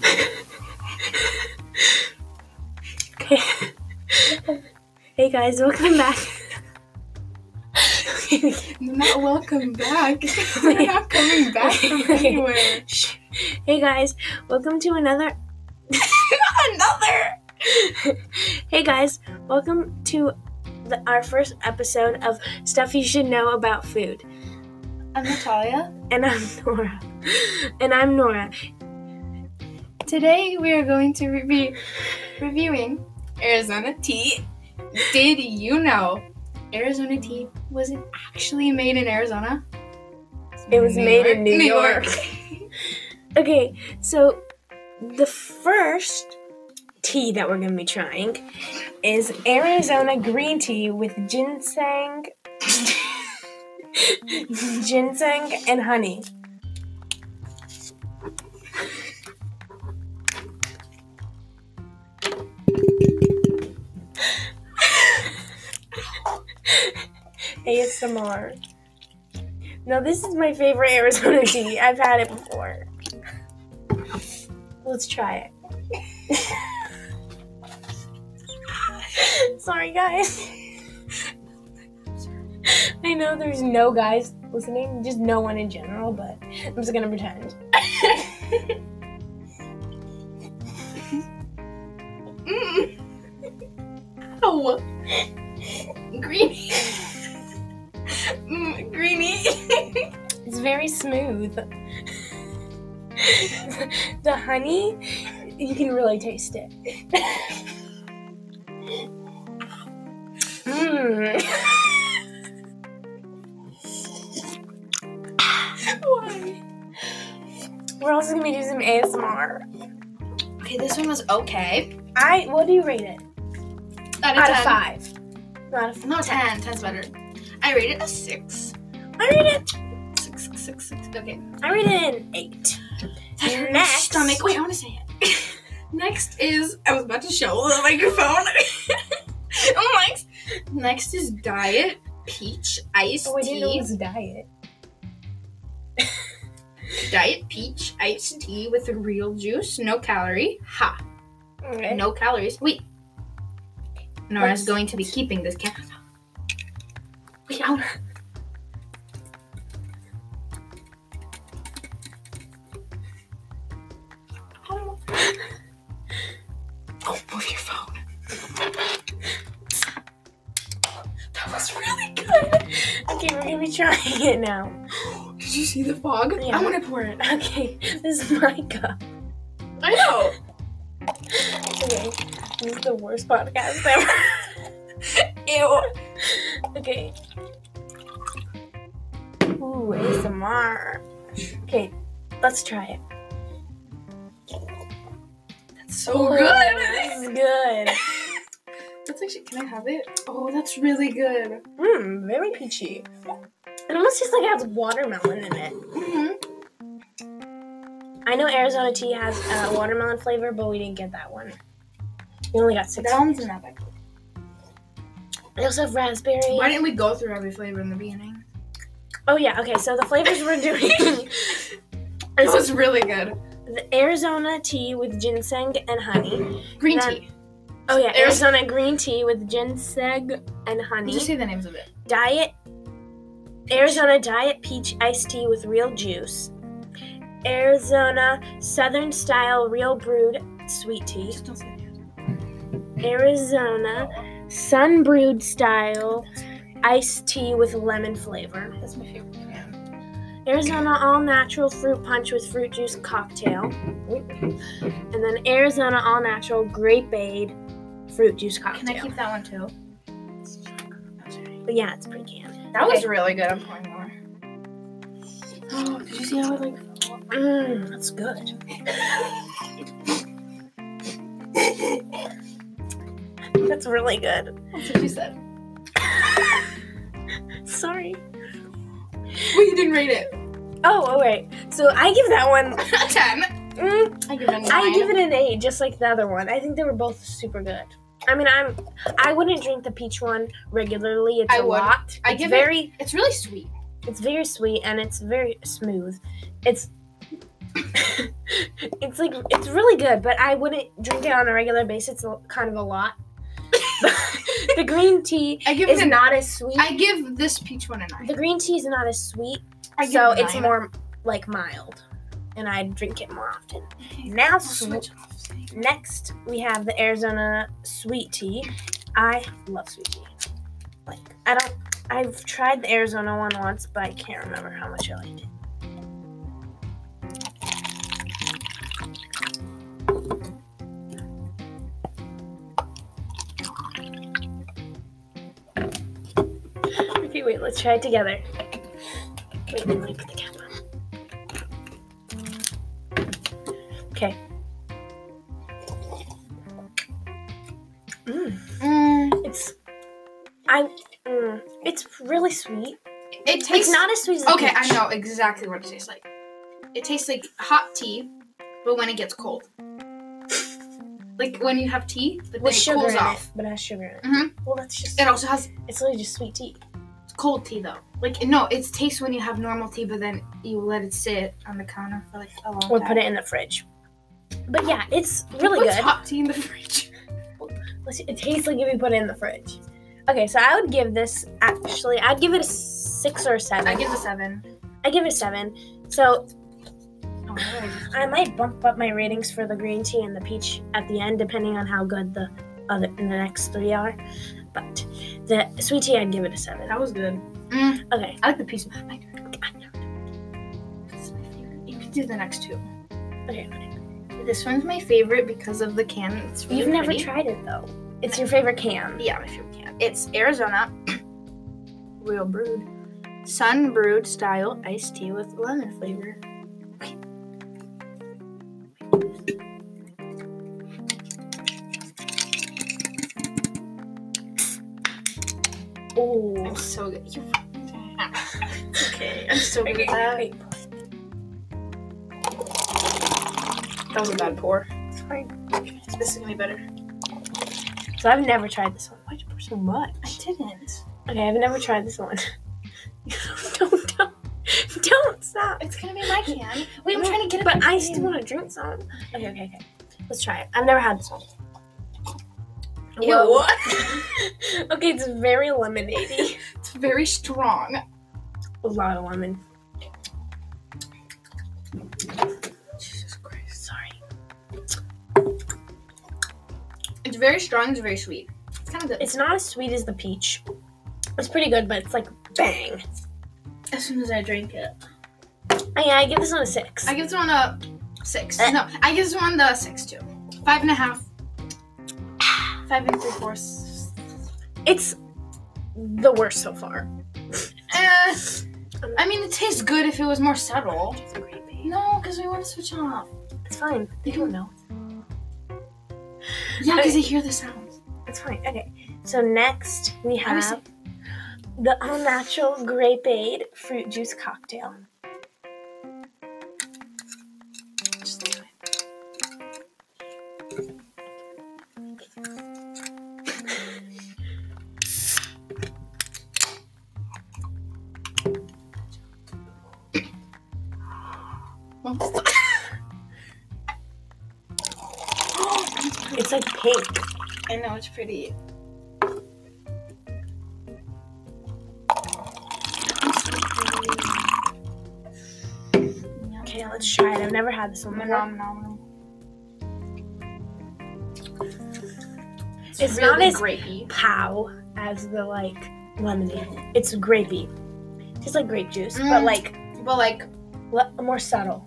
Okay. Hey guys, welcome back. Not welcome back. We're not coming back from anywhere. Hey guys, welcome to another. Hey guys, welcome to our first episode of Stuff You Should Know About Food. I'm Natalia. And I'm Nora. Today we are going to be reviewing Arizona tea. Did you know Arizona tea wasn't actually made in Arizona? It was made in New York. Okay, so the first tea that we're going to be trying is Arizona green tea with ginseng and honey. ASMR. Now this is my favorite Arizona tea. I've had it before. Let's try it. Sorry guys. I know there's no guys listening, just no one in general, but I'm just gonna pretend. Ow. Greeny. Greeny. It's very smooth. The honey, you can really taste it. Why? We're also gonna be doing some ASMR. Okay, this one was okay. What do you rate it? Out Out of of 10. 5. Out of No, 10. 10's better. I rate it a 6. I rate it. 6. Okay. I rate it an 8. Next. Stomach. Wait, I want to say it. Next is. I was about to show the microphone. Next is Diet Peach Iced I didn't know it Tea. was a diet. Diet Peach Iced Tea with real juice, no calorie. Ha. Okay. No calories. Wait. Nora's going to be keeping this camera. Wait, oh. Oh, move your phone. That was really good. Okay, we're gonna be trying it now. Did you see the fog? Yeah. I want to pour it. Okay, this is my cup. I know. Okay, this is the worst podcast ever. Ew. Okay. Ooh, ASMR. Okay, let's try it. That's so Ooh, good. This is good. That's actually. Can I have it? Oh, that's really good. Very peachy. It almost tastes like it has watermelon in it. Mm-hmm. I know Arizona tea has watermelon flavor, but we didn't get that one. We only got 6. That one's in that bag. I also have raspberry. Why didn't we go through every flavor in the beginning? Oh yeah, okay, so the flavors we're doing It was really good. the Arizona tea with ginseng and honey. Green Then- tea. Oh yeah, Arizona green tea with ginseng and honey. Did you say the names of it? Arizona Diet Peach Iced Tea with real juice. Arizona Southern Style Real Brewed Sweet Tea. Just don't say it. Arizona Sun Brewed Style Iced Tea with lemon flavor. That's my favorite brand. Arizona All Natural Fruit Punch with Fruit Juice Cocktail. And then Arizona All Natural Grapeade Fruit Juice Cocktail. Can I keep that one too? But yeah, it's pretty canned. That was really good. I'm pouring more. Oh, did you see how it like? That's good. That's really good. That's what you said. Sorry. Well, you didn't rate it. Oh, wait. So I give that one 10. I give it a 9. I give it an 8, just like the other one. I think they were both super good. I mean, I wouldn't drink the peach one regularly. It's I a would. lot. I It's give it. It's really sweet. It's very sweet and it's very smooth. It's It's really good, but I wouldn't drink it on a regular basis. It's kind of a lot. The green tea is not as sweet. I give this peach one a 9. The green tea is not as sweet, so it's more like mild, and I drink it more often. Okay. Now, next we have the Arizona sweet tea. I love sweet tea. I've tried the Arizona one once, but I can't remember how much I liked it. Okay, wait, let's try it together. Wait, let me put the cap on. Okay. It's really sweet. It tastes. It's not as sweet as Okay, peach. I know exactly what it tastes like. It tastes like hot tea, but when it gets cold. Like when you have tea, but then With it sugar cools in off. it, but it has sugar in it. Mhm. Well, that's just. It also has It's literally just sweet tea. cold tea though. Like no, it tastes when you have normal tea, but then you let it sit on the counter for like a long time. Or put it in the fridge. But yeah, it's really What's good. hot tea in the fridge? It tastes like if you put it in the fridge. Okay, so I would give this, I'd give it a 6 or a 7. I give it a 7. I give it a 7. So Oh, really? I might bump up my ratings for the green tea and the peach at the end, depending on how good the next 3 are. But the sweet tea, I'd give it a 7. That was good. Okay. I like the peach. It's my favorite. You can do the next 2. Okay. This one's my favorite because of the can. It's really You've never pretty. tried it though. It's your favorite can. Yeah, my favorite can. It's Arizona Real Brewed Sun Brewed Style Iced Tea with lemon flavor. Oh. I'm so good. Okay, I'm so good at that. Wait. That was a bad pour. It's fine. This is gonna be better. So I've never tried this one. Why'd you pour so much? I didn't. Okay, I've never tried this one. Don't stop. It's gonna be my can. Wait, I'm trying to get it. But I still want to drink some. Okay. Let's try it. I've never had this one. Ew. Whoa. Okay, it's very lemonade-y. It's very strong. A lot of lemon. Jesus Christ. Sorry. It's very strong. It's very sweet. It's kind of good. It's not as sweet as the peach. It's pretty good, but it's like bang. As soon as I drink it. Yeah, I give this one a 6. I give this one a 6. No, I give this one the 6 too. 5.5. 5 3/4. It's the worst so far. I mean, it tastes good if it was more subtle. It's creepy. No, because we want to switch off. It's fine. They don't know. Yeah, because they hear the sounds. It's fine. Okay. So next we have the all natural Grapeade fruit juice cocktail. Just this way. It's like pink. I know, it's pretty. Okay, let's try it. I've never had this one before. Phenomenal. It's really not as grapey. pow as the like lemonade. It's grapey. Tastes like grape juice, but like more subtle.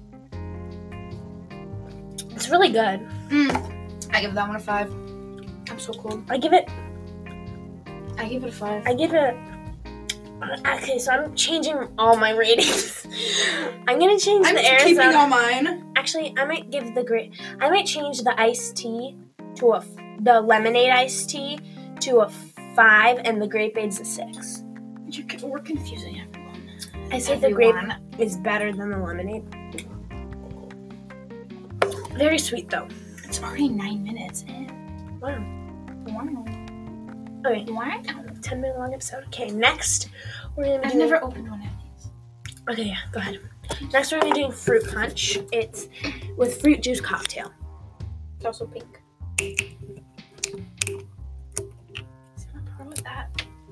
It's really good. I give that one a 5. I'm so cold. I give it a 5. a. Okay, so I'm changing all my ratings. I'm gonna change the Arizona. keeping all mine. Actually, I might give I might change the iced tea to the lemonade iced tea to a 5, and the Grapeade's a 6. We're confusing everyone. I say the grape is better than the lemonade. Very sweet though. It's already 9 minutes in. Wow. Wow. Okay. Wow. 10-minute long episode. Okay, next we're gonna be I've doing... never opened one of these. Okay, yeah, go ahead. Next, we're gonna do fruit punch. It's with fruit juice cocktail. It's also pink. What's wrong with that?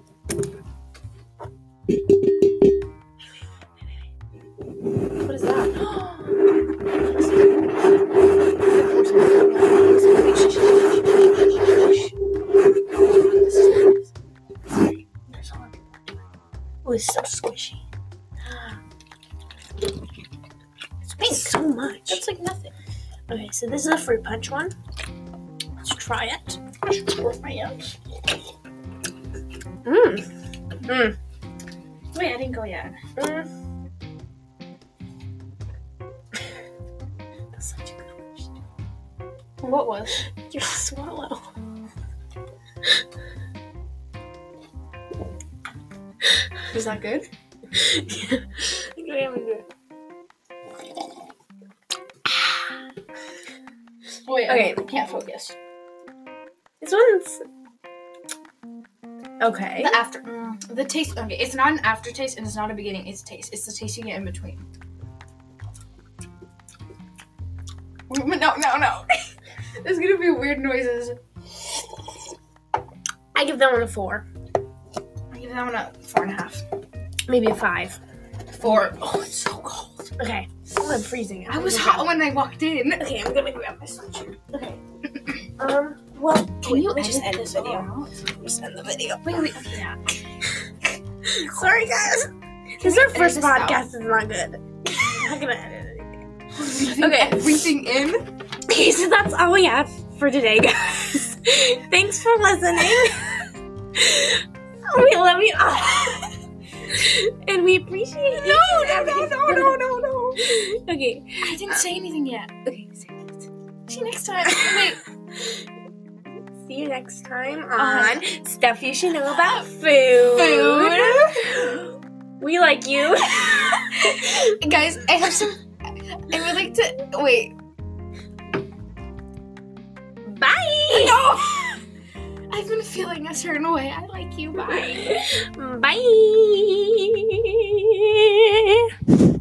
What is that? Oh, it's so squishy. It's pink. So much. That's like nothing. Okay, so this is a fruit punch one. Let's try it. Wait, I didn't go yet. That's such a good question. What was? Your swallow. Is that good? Yeah. Wait, Okay. I can't focus. This one's okay. The after, the taste. Okay, it's not an aftertaste and it's not a beginning. It's taste. It's the taste you get in between. No. There's gonna be weird noises. I give that one a 4. I give that one a 4.5. Maybe a 5. 4. Oh, it's so cold. Okay. Oh, I'm freezing. I was hot when I walked in. Okay, I'm gonna grab my sweatshirt. Okay. Well, Can you let me just edit end this this video? out? Just end the video. Wait. Okay, yeah. Sorry, guys. This is our edit first this out? podcast. It's not good. I'm not gonna edit anything. Okay, everything in. Okay, so that's all we have for today, guys. Thanks for listening. We love you all. And we appreciate you. No. Okay. I didn't say anything yet. Okay, say it. See you next time. Wait. See you next time on Stuff You Should Know About Food. We like you. Guys, I have some. I would like to. Wait. Bye. No! I've been feeling a certain way. I like you. Bye. Bye.